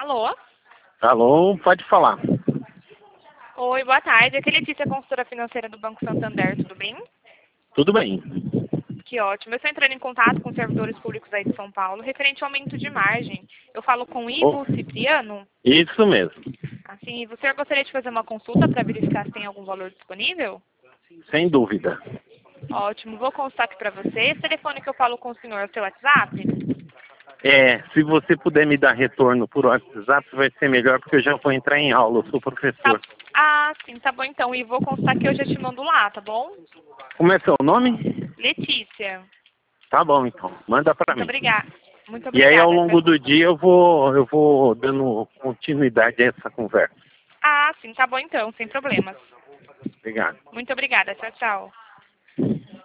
Alô? Alô, pode falar. Oi, boa tarde. Aqui é Letícia, consultora financeira do Banco Santander, tudo bem? Tudo bem. Que ótimo. Eu estou entrando em contato com os servidores públicos aí de São Paulo, referente ao aumento de margem. Eu falo com o Oh, Ivo Cipriano. isso mesmo. Assim, você gostaria de fazer uma consulta para verificar se tem algum valor disponível? Sem dúvida. Ótimo. Vou consultar aqui para você. Esse telefone que eu falo com o senhor é o seu WhatsApp? Se você puder me dar retorno por WhatsApp, vai ser melhor, porque eu já vou entrar em aula, eu sou Tá. professor. Ah, sim, tá bom então. E vou consultar que eu já te mando lá, tá bom? Como é seu nome? Letícia. Tá bom, então. Manda pra Muito mim. obrigada. Muito E aí, ao obrigada. longo do dia, eu vou dando continuidade a essa conversa. Ah, sim, tá bom então, sem problemas. Obrigado. Muito obrigada. Tchau, tchau.